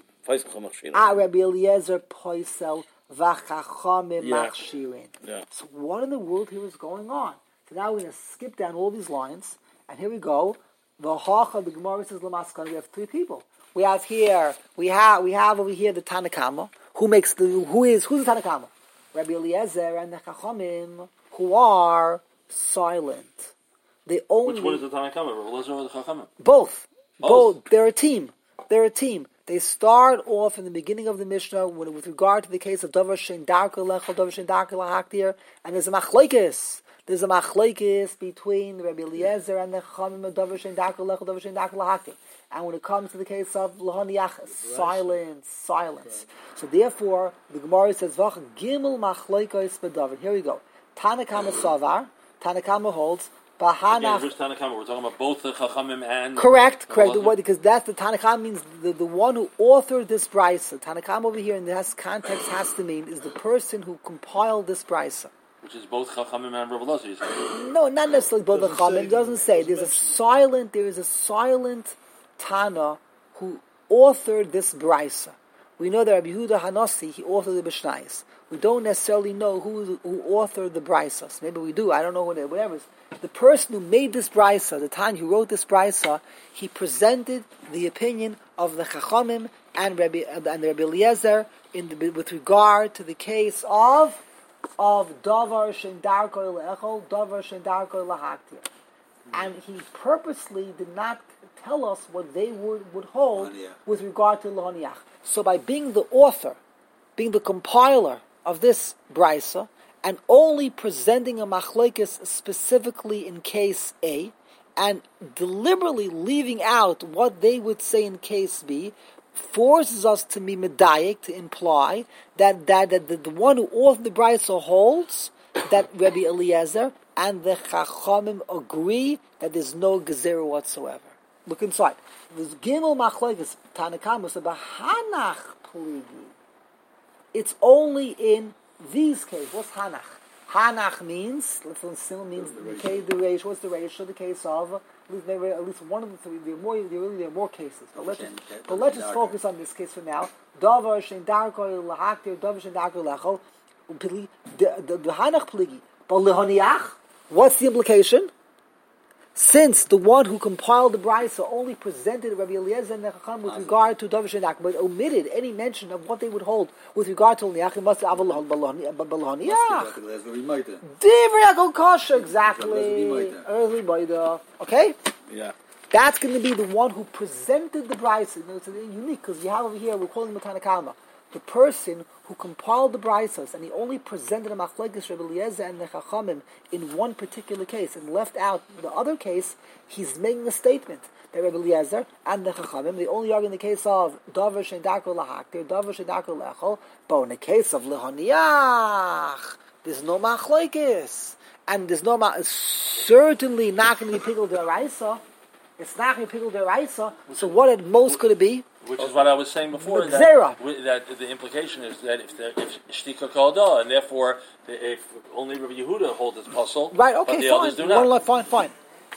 ah, Rabbi Eliezer poisel v'chachamim Yeah. machshirin. Yeah. So what in the world here is going on? So now we're going to skip down all these lines, and here we go. The Hacha, the Gemara says Lamaskana. We have three people. We have here, we have, we have over here the Tanakama, who makes the, who is, who's the Tanakama? Rabbi Eliezer and the Chachamim, who are silent. They only Which one is the Tanakhama? Rabbi Eliezer or the Chachamim? both, Both. both. They're a team. They're a team. They start off in the beginning of the Mishnah when, with regard to the case of Davar Shein Darka Lechol, Davar Shein Darka Lahaktir, and there's a machlekes. There's a machlekes between Rabbi Eliezer and the Chachamim of Davar Shein Darka Lechol, Davar Shein Darka Lahaktir. And when it comes to the case of Lahaniach, silence, silence. So therefore, the Gemara says, Vach Gimel machlekes bedavar. Here we go. Tanakama Savar. Tanakama holds. Again, Bahanach. which Tanakhama? We're talking about both the Chachamim and... Correct, correct. The Eliezer? one, because that's the Tanakam means the, the one who authored this brisa. Tanakam over here in this context has to mean is the person who compiled this brisa. Which is both Chachamim and Rabbi Eliezer, you say? No, not necessarily both the Doesn't Chachamim. say, It doesn't say. There's a doesn't mention. silent. There is a silent Tana who authored this brisa. We know that Rabbi Yehuda Hanasi, he authored the Mishnayos. We don't necessarily know who who authored the brisas. Maybe we do. I don't know what it, whatever. The person who made this brisa, the time who wrote this brisa, he presented the opinion of the Chachamim and Rabbi and Rabbi Eliezer in the, with regard to the case of of Davar Shein Darko Le'echol, Davar Shein Darko Lahaktir. And he purposely did not tell us what they would, would hold Lahaniach. with regard to Lahaniach. So by being the author, being the compiler of this brisa, and only presenting a machlekes specifically in case A, and deliberately leaving out what they would say in case B, forces us to be medayik, to imply that, that, that the, the one who authored the brisa holds that Rabbi Eliezer and the Chachamim agree that there's no gezerah whatsoever. Look inside. There's Gimel Machlekes Tanakama so Hanach Pligi. It's only in these cases. What's Hanach? Hanach means, let's simple means the case, the ratio. What's the ratio? The case of at least, maybe, at least one of the three. There are more. There really there are more cases. But let's just, but let's just focus on this case for now. Davar shein darko lahaktir, davar shein darko lachol. The the the Hanach Pligi. But lehoniach. What's the implication? Since the one who compiled the brisa only presented Rabbi Eliezer and the Chacham with regard to Davar Shein Darko, but omitted any mention of what they would hold with regard to Loniach, it must have Baloniach. Divrei Yaakov Kasha, exactly. Early Baida. Okay? Yeah. That's going to be the one who presented the brisa. You know, it's unique because you have over here, we're calling him Tanakama. The person who compiled the brisas, and he only presented a machlekes Rabbi Eliezer and the Chachamim in one particular case, and left out the other case. He's making a statement that Rabbi Eliezer and the Chachamim, they only argue in the case of Davar Shein Darko Lahaktir, Davar Shein Darko Lechol, but in the case of Lehoniach, there's no machlekes. and there's no ma- it's certainly not going to be pickled deraisa. It's not going to be pickled deraisa. So what at most could it be? Which is what I was saying before. That, Gzeira. wi- that the implication is that if the, if shtika kalda, and therefore the, if only Rabbi Yehuda holds its puzzle, Right, but okay, the fine. others do One not. line, fine, fine.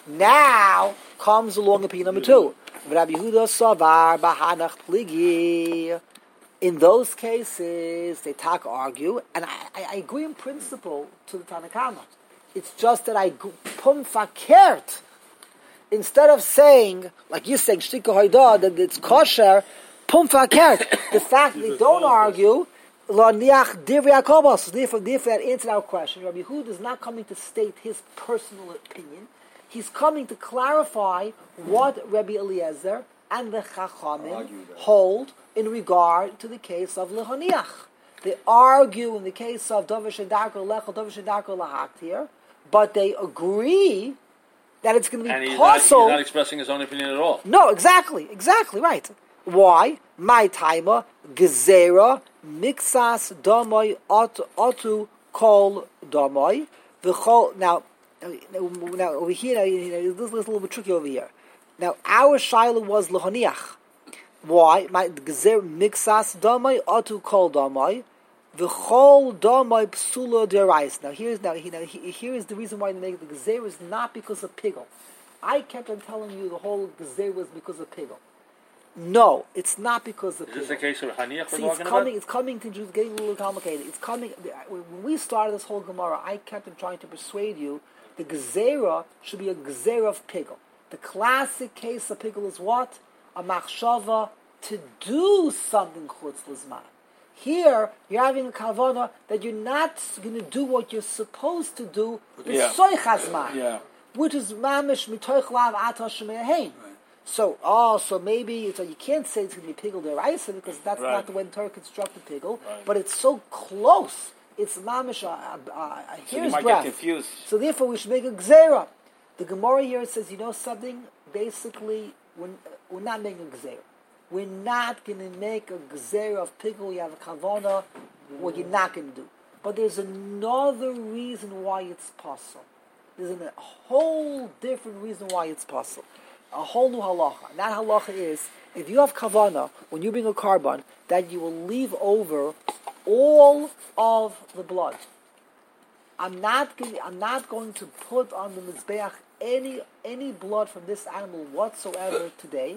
Now comes along opinion number two. Rabbi Yehuda savar bahanach pligi. In those cases, they talk argue, and I, I, I agree in principle to the Tanakama. It's just that I gu- pum fakert. Instead of saying, like you're saying, shtika hoida, that it's kosher, pum fakert. The fact that they don't argue, lo niach divri akobos. Therefore, therefore, that answered our question. Rabbi Yehuda is not coming to state his personal opinion. He's coming to clarify what Rabbi Eliezer and the Chachamim hold in regard to the case of lehoniach. They argue in the case of Dovish and Darko Lechel, Dovish and Darko Lahaktir, but they agree that it's going to be And he's not, he's possible. not expressing his own opinion at all. No, exactly, exactly right. Why? My timer, gezera, mixas domoy otu kol domoy. V'chol. Now, now over here, now, you know, this is a little bit tricky over here. Now, our shaila was lehoniach. Why? My gezer mixas domoy otu kol domoy. V'chol domoy psula derais. Now, here's now, now here is the reason why they make the gezer is not because of pigel. I kept on telling you the whole gezer was because of pigel. No, it's not because of Is this pigel. the case of Haniach we're See, it's talking coming. about? It's coming to just getting a little complicated. It's coming. When we started this whole Gemara, I kept on trying to persuade you the gezerah should be a gezerah of pigel. The classic case of pigel is what? A machshava to do something chutz l'zman. Here, you're having a kavana that you're not going to do what you're supposed to do with Yeah. soich hazman, Yeah. which is mamish mitoich lav ata shemeyahein. So, oh, so maybe so you can't say it's going to be pigel deraisa because that's Right. not the way the Torah constructed pigel, but it's so close. It's mamish a, a, a, a So you hair's might breadth. get confused. So therefore, we should make a gzera. The Gemara here says, you know something? Basically, we're, we're not making a gzera. We're not going to make a gzera of pigel. You have a kavana. What you're not going to do. But there's another reason why it's possible. There's a whole different reason why it's possible. A whole new halacha. And that halacha is, if you have kavana, when you bring a carbon, that you will leave over all of the blood. I'm not going. I'm not going to put on the mizbeach any any blood from this animal whatsoever today.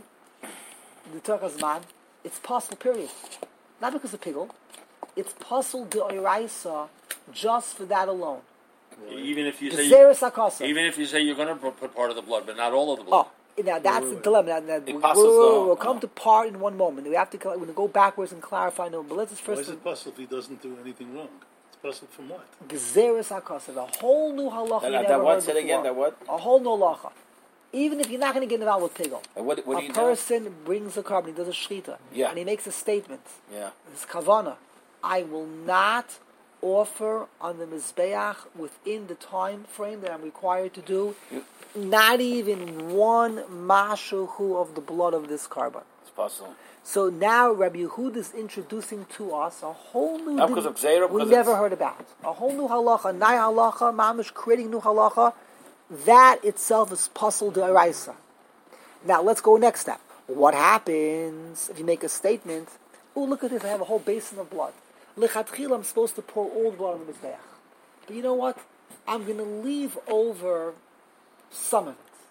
The Turkazman, it's possible. Period. Not because of pigel. It's possible de oraisa just for that alone. Even if you say Gezeres hakasa. even if you say you're going to put part of the blood, but not all of the blood. Oh, now that's the dilemma. Now, now, we, passes we'll, though. we'll come to part in one moment. We have to. We're going to go backwards and clarify. No, but let's just Why first. is it possible if he doesn't do anything wrong? It's possible from what? Gezeres hakasa, a whole new halacha That, you that, never that heard what? Say it before. again. That what? A whole new halacha. Even if you're not going to get involved with pigel, And what, what do a you do? person brings a carbon, he does a shchita, Yeah. and he makes a statement. Yeah. His kavana, I will not offer on the mizbeach within the time frame that I'm required to do, not even one mashuhu of the blood of this carbon. It's possible. So now Rabbi Yehuda is introducing to us a whole new Not din because of Gzeira, we because never it's- heard about. A whole new halacha, nai halacha, mamish creating new halacha. That itself is puzzle deraisa. Now let's go next step. What happens if you make a statement? Oh, look at this! I have a whole basin of blood. Lechatchila, I'm supposed to pour all the blood on the mizbeach. But you know what? I'm going to leave over some of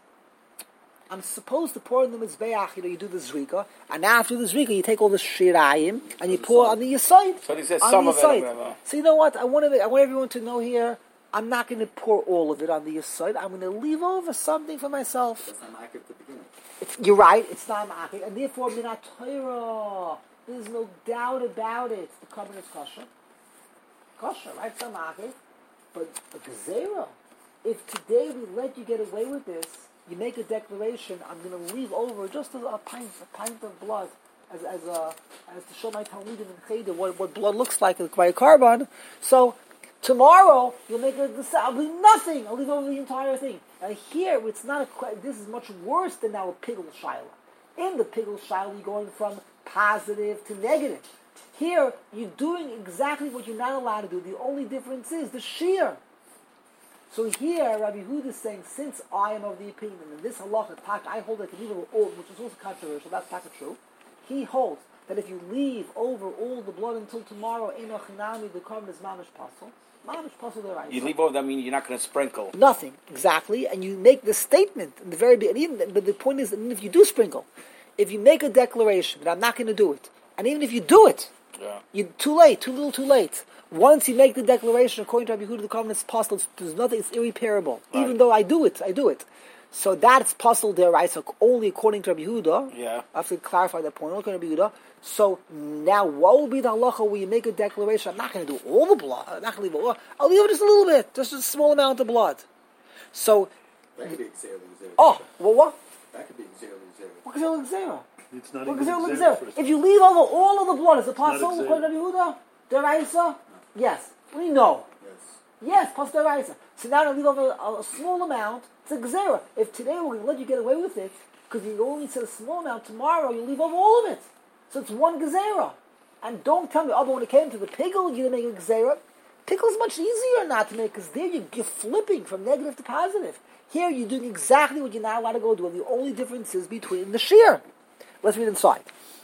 it. I'm supposed to pour in the mizbeach. You know, you do the zrika, and after the zrika, you take all the shirayim and you pour on the yesod. So he says on some the of it or yesod. whatever. So you know what? I want to. I want everyone to know here. I'm not going to pour all of it on the yesod. I'm going to leave over something for myself. That's not accurate at the beginning. It's, you're right. It's not ma'akid, and therefore minat Torah. There's no doubt about it. The carbon is kosher. Kosher, right? It's not ma'akid. But a gezerah. If today we let you get away with this, you make a declaration. I'm going to leave over just a, a pint, a pint of blood, as as a as to show my talmidim in cheder what what blood looks like by a carbon. So. Tomorrow you'll make a I'll leave nothing. I'll leave over the entire thing. And here it's not a. This is much worse than now a pigel shaila. In the pigel shaila, you're going from positive to negative. Here you're doing exactly what you're not allowed to do. The only difference is the shear. So here, Rabbi Yehuda is saying, since I am of the opinion, and this halacha, I hold that you leave over all, which is also controversial, that's not true. He holds that if you leave over all the blood until tomorrow, Enoch Hinami, the carbon is mamish pasul. Mamish pasul there. You leave over that means you're not going to sprinkle. Nothing, exactly. And you make the statement in the very beginning, but the point is that even if you do sprinkle, if you make a declaration that I'm not going to do it, and even if you do it, yeah. you too late, too little, too late. Once you make the declaration, according to Rabbi Yehuda, the covenant is possible. There's nothing; it's irreparable. Right. Even though I do it, I do it. So that's possible there, right? So only according to Rabbi Yehuda. Yeah. I have to clarify that point. Only according to Rabbi Yehuda. So now, what will be the halacha where you make a declaration? I'm not going to do all the blood. I'm not going to leave all. I'll leave just a little bit, just a small amount of blood. So. That could be Xer Xer. Oh, well, what? That could be Xer Xer. What Xer Xer? It's not What even Xer Xer Xer? If you leave over all of the blood, is it not possible Xer. according to Rabbi Yehuda? Deraisa? Yes. We know. Yes. Yes, plus deraisa. So now to leave over a, a small amount, it's a gzera. If today we're going to let you get away with it, because you only said a small amount, tomorrow you leave over all of it. So it's one gzera. And don't tell me, oh, but when it came to the pickle, you didn't make a gzera. Pickle is much easier not to make, because there you, you're flipping from negative to positive. Here you're doing exactly what you're not allowed to go do. The only difference is between the shear. Let's read inside.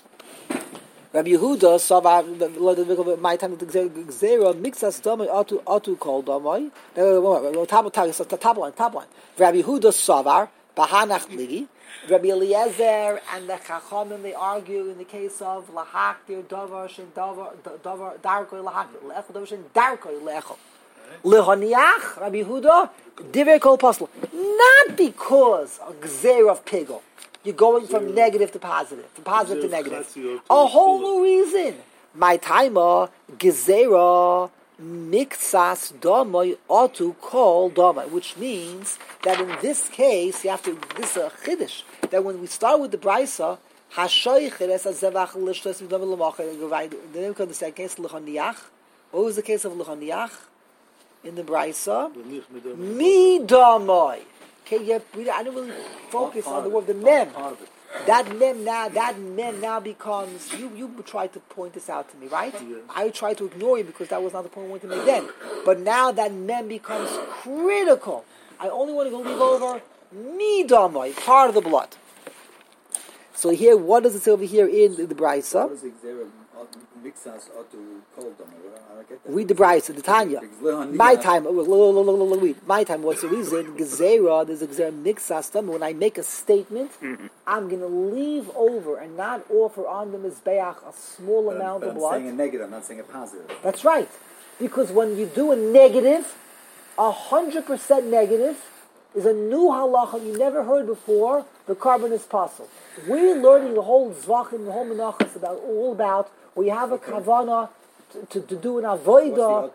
Rabbi Yehuda saw my time to Xera mixas damai atu atu kol damai. Top top top line top line. Rabbi Yehuda savar bahanach ligi. Rabbi Eliezer and the Chachamim, they argue in the case of lahak dir davar shin davar davar darkoi lahak lechol davar shin darkoi lechol lehoniach. Rabbi Yehuda divrei kol pasel, not because a gzeira of pigel. You're going from negative to positive, from positive to negative. A whole new reason. My timer, gezerah, mixas domai otu kol domai, which means that in this case, you have to, this is a chiddush, that when we start with the brisa, hashoich eres azevach l'shtos v'dom l'machar, the name of the second case, l'choniach. What was the case of l'choniach in the brisa? Mi domai. Okay, yeah, we, I don't really focus on the word the mem. That mem now, that mem now becomes. You you tried to point this out to me, right? Yeah. I tried to ignore you because that was not the point I wanted to make then. But now that mem becomes critical. I only want to go leave over midamai, part of the blood. So here, what does it say over here in the, the brisa? What is Xer mixas atu kol damai? I don't get that. Read the brisa, the Tanya. My time, my time. What's the reason? Gezerah, there's a gezerah mixas. When I make a statement, mm-hmm. I'm going to leave over and not offer on the mizbeach a small but, amount but of I'm blood. saying a negative. I'm not saying a positive. That's right, because when you do a negative, a hundred percent negative is a new halacha you never heard before. The carbon is possible. We're learning the whole zvachim, the whole menachas about all about where you have a okay. kavana. To, to, to do an avodah,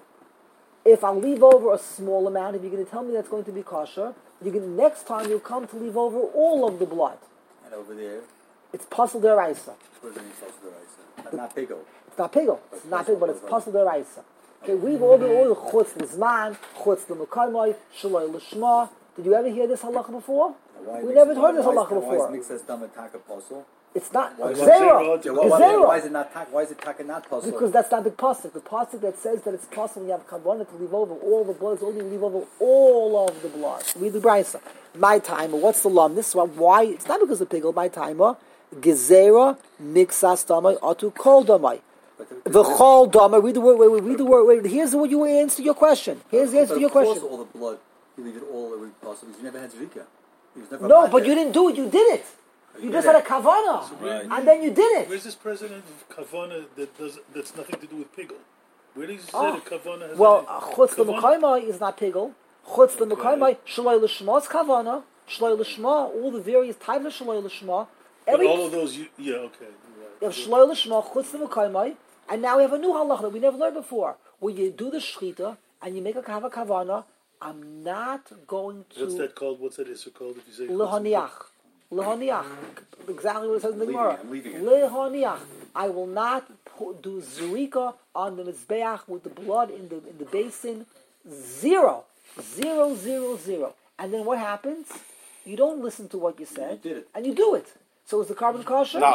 if I leave over a small amount, if you're going to tell me that's going to be kosher, you're going to, next time you'll come to leave over all of the blood. And over there, it's pasul deraisa. What does it mean pasul deraisa? But not pigel. It's not pigel. It's not pigel, but it's pasul deraisa. Okay, we've all been all chutz l'zman, chutz l'mekarmai, shaloi l'shma. Did you ever hear this halacha before? We never heard this halacha before. Why is mixas dam taka pasul? It's not why, zero. Why, why, why is it not tak? Why is it taka not possible? Because that's not the pasuk. The pasuk that says that it's possible you have kavanah to leave over all the blood is only leave over all of the blood. Read the brisa. My timer. What's the lam? This one. Why? It's not because of pigel. My timer. Gezerah mixas damai atu kol damai. The chol damai. Read the word. Wait, wait. Read the word. Wait. Here's what you answer your question. Here's the answer to your question. All the blood. You leave it all. It was possible. You never had zrika. No, but you didn't do it. You did it. You just had a kavana, so right. and then you did it. Where's this president of kavana that does that's nothing to do with pigel? Where does he oh. say that kavana has? Well, chutz l'mekaymai is not pigel. Chutz l'mekaymai shaloi l'shma is kavana. Shaloi l'shma, all the various types of shaloi l'shma. But all of those, you, yeah, okay. Right. You have shaloi l'shma, chutz l'mekaymai, and now we have a new halacha that we never learned before, where you do the shechita and you make a kava kavana. I'm not going to. What's that called? What's that issue called? If you say l'haniach. Lehoniach, exactly what it says in the Gemara. Leaving, Lehoniach, I will not put, do zrika on the mizbeach with the blood in the in the basin. Zero, zero, zero, zero. And then what happens? You don't listen to what you said, you did it. and you do it. So is the carbon kosher? No.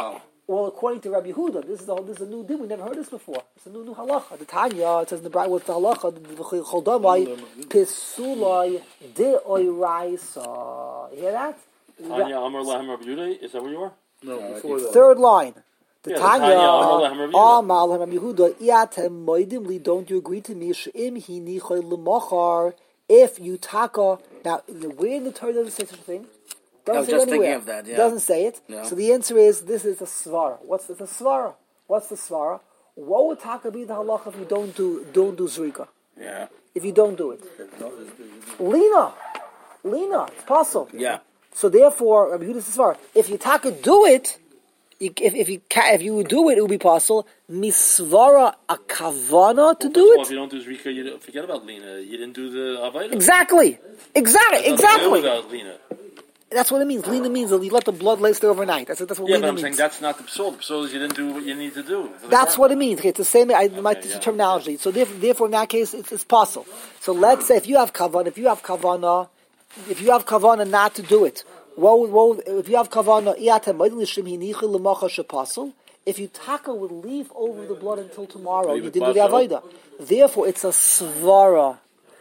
Well, according to Rabbi Yehuda, this is a this is a new thing. We never heard this before. It's a new new halacha. The Tanya, it says in the Braita, what's the halacha? The choldamai pisulai de oiraisa. You hear that? Tanya Amar Lahem Rabbi Yehuda. Is that where you are? No, before that. Third line. The Yeah, the Tanya, Tanya, Amar Lahem Rabbi Yehuda. Amar Lahem Rabbi Yehuda, Iatem moedim li, don't you agree to me? She'im hi nichoy l'machar, if you taka. Now, where in the Torah doesn't say such a thing? Doesn't I was say just anywhere. thinking of that, yeah. Doesn't say it. Yeah. So the answer is, this is a svara. What's the, the svara? What's the svara? What would taka be the halacha if you don't do don't do zrika? Yeah. If you don't do it, lina, lina, it's possible. Yeah. So therefore, Rabbi Yehuda says svara. If you taka do it, you, if if you ca- if you would do it, it would be possible. Misvara a kavana to do Well, it. if you don't do Zrika, you don't, forget about Lina. You didn't do the Avaida. Exactly, exactly, exactly. Without Lina. That's what it means. Lina means that you let the blood lay there overnight. That's that's what Yeah, lina but I'm means. saying that's not the psal. The psal is you didn't do what you need to do. for the That's crime. what it means. Okay, it's the same. I, my yeah. terminology. So therefore, therefore, in that case, it's, it's possible. So let's say if you have kavanah, if you have kavanah, if you have kavanah not to do it, what would, what would, if you have kavanah, if you taka would leave over the blood until tomorrow, Leave you it didn't do the partial. avodah. Therefore, it's a svara,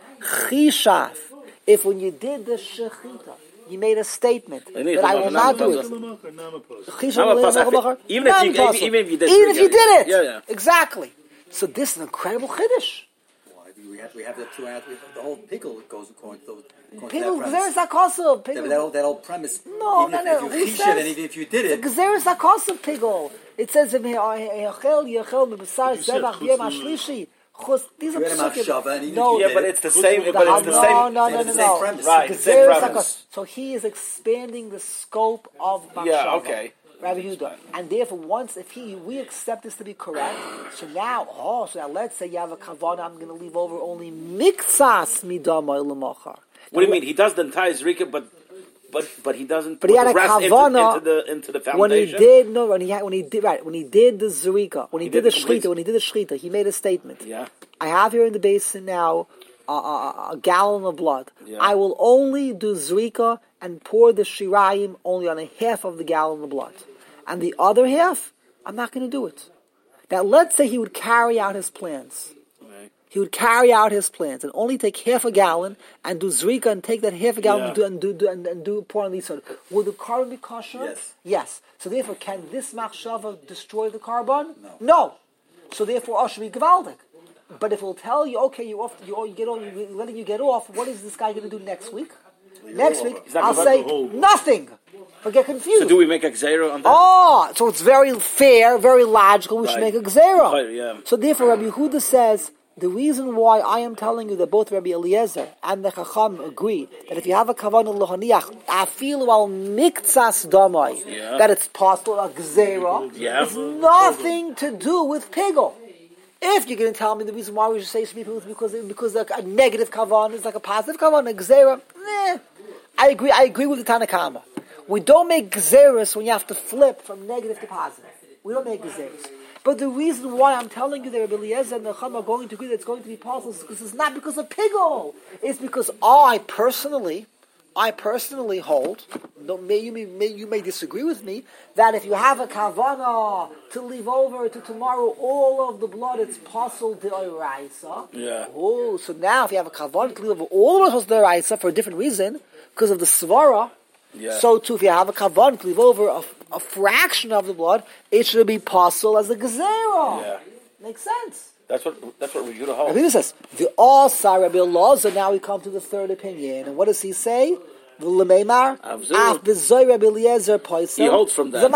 chishaf. If when you did the shechita, you made a statement It needs that I to will be not do namapas. it. Namapas, even if you- Non-possible. even if you did even if you it, yeah. did it, Yeah, yeah. exactly. So this is an incredible chiddush. Well, I think we have we have the two we have the whole pickle goes according to, according to Pickle, that gzeres premise. hakosav. Yeah, but Pickle. that whole, that whole premise. No, even no, if, no. if Who you chish says- it, and even if you did it, Gzeres hakosav pickle. It says in here, "Yachel yachel mebasar You said zevach chutz yem lu- ashlishi." Chutz- These are You had him psukim. Havshava, and even No, if you Yeah, but it's the same. the But it's the no, same. no, no, it's no, the no, same no. premise. Right, Gzeres same hakos- premise. So he is expanding the scope of machshava. Yeah, okay. Rabbi Yehuda, and therefore, once if he we accept this to be correct, so now, oh, so now let's say you have a kavanah. I'm going to leave over only miktsas midamay lemachar. What do you mean? He does the entire Zrika, but but but he doesn't. But he put had the a rest into, kavana into the into the foundation. when he did no when he had, when he did right when he did the zrika when he, He did, did the the complete- shchita when he did the shchita he made a statement. Yeah. I have here in the basin now uh, a, a gallon of blood. Yeah. I will only do zrika and pour the shirayim only on a half of the gallon of blood, and the other half I'm not going to do it. Now let's say he would carry out his plans. Right. He would carry out his plans and only take half a gallon and do zrika and take that half a gallon Yeah. and, do, and do, do and, and do pour on the side. Would the carbon be kosher? Yes. Yes. So therefore, can this machshava destroy the carbon? No. No. So therefore, I should be gewaldig. But if it'll tell you, okay, you off, you, you get off, you're letting you get off. What is this guy going to do next week? Next week, He's not I'll gonna say the whole- nothing. But get confused. So do we make a gzera on that? Oh, so it's very fair, very logical. We should Right. make a gzera. Right, yeah. So therefore, Rabbi Yehuda says the reason why I am telling you that both Rabbi Eliezer and the Chacham agree that if you have a kavanah lohaniach, afilu al miktsas damai, Yeah. that it's possible a gzera. Yeah. It's nothing to do with pigel. If you're going to tell me the reason why we should say people is because because a, a negative kavanah is like a positive kavanah, a gzera, nah. I agree. I agree with the Tanakama. We don't make gzeras when you have to flip from negative to positive. We don't make gzeras. But the reason why I'm telling you that Rabbi Eliezer and the Chacham are going to agree that it's going to be possible is because it's not because of pigol. It's because I personally, I personally hold, though may you may, may you may disagree with me, that if you have a kavanah to leave over to tomorrow all of the blood, it's possible to oraisa. Yeah. Oh, so now if you have a kavanah to leave over all of the oraisa for a different reason, because of the svara, Yeah. so too if you have a kavanah to leave over a, a fraction of the blood, it should be possible as a gezerah. Yeah. Makes sense. That's what that's what Rejuda Rabbi holds. Yehuda says, the Asa Rabbi Elazar, now we come to the third opinion. And what does he say? The Lemeimar, Avzu. Af b'zoy Rabbi Eliezer poisel. He holds from that. The Ah,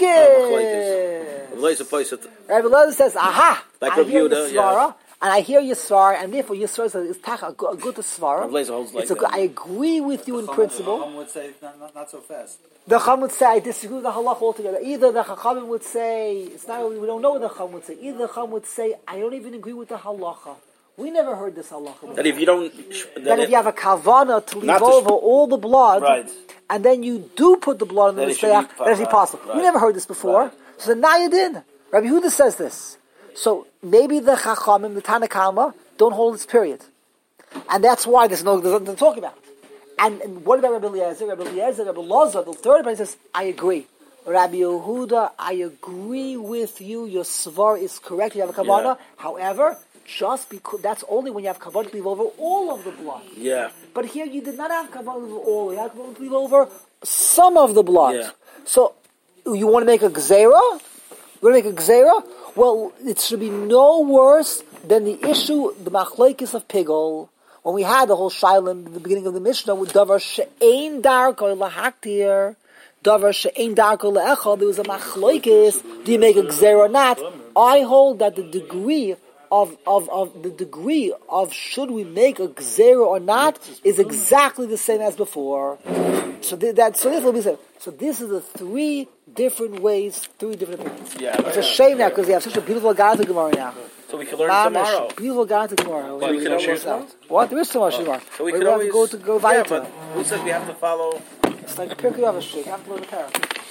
Machlokes. Laser place it. Rabbi Elazar says, aha, Like I Rabbi hear Yehuda, Yisvara, and I hear Yisvara, and therefore Yisvara is is tach- a good a good Svara. Rabbi Elazar holds like It's a that. good, I agree with you in principle. Chacham would say not, not, not so fast. The Chacham would say, I disagree with the halach altogether. Either the Chacham would say, it's not really, we don't know what the Chacham would say. Either the Chacham would say, I don't even agree with the halacha. We never heard this halacha before. That if you don't, That that if you have a kavanah to leave Not to over sh- all the blood, Right. and then you do put the blood in the Then it should Mizbeach, be that is right, possible. right. We never heard this before. Right. So now you did. Rabbi Yehuda says this. So maybe the Chachamim, the Tanakama, don't hold this period. And that's why there's no, there's nothing to talk about. And, and what about Rabbi Eliezer? Rabbi Eliezer, Rabbi Elazar, the third opinion says, I agree. Rabbi Yehuda, I agree with you. Your svar is correct. You have a kavanah. Yeah. However, just because that's only when you have kavanah to leave over all of the blood. Yeah. But here you did not have kavanah to leave over all. You had kavanah to leave over some of the blood. Yeah. So you want to make a gzera? You want to make a gzera? Well, it should be no worse than the issue, the machlokes of Pigol, when we had the whole shiloh in the beginning of the Mishnah with davar she'ein darko lahaktir. Davar she'ein darko le'echol, there was a machlokes, do you make a gzer or not? I hold that the degree of, of, of the degree of should we make a gzer or not is exactly the same as before. So th- that so this will be said. So this is the three different ways, three different opinions. Yeah. It's a shame now because they have such a beautiful Gata Gemara now. So we can learn Mamish, tomorrow. Beautiful Gata Gemara. But we can almost always- out. What? There is so much tomorrow. So we But could have always to go to go Yeah, weiter. but who said we have to follow? It's like a Pirkei Avos street. You have to learn the pair.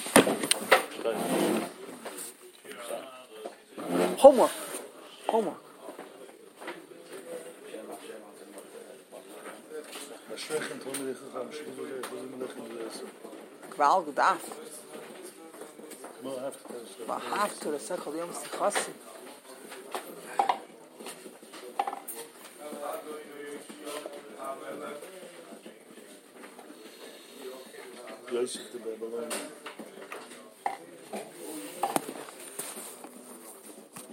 Homework. Homework. אשריכם תלמידי חכם, שתדעו לאחוזים מלאכים ולעשר. Kval Gudaf. כמו אהבת את השם. V'ahavtu l'sechol yom sichasi. יוסף דה בבלון.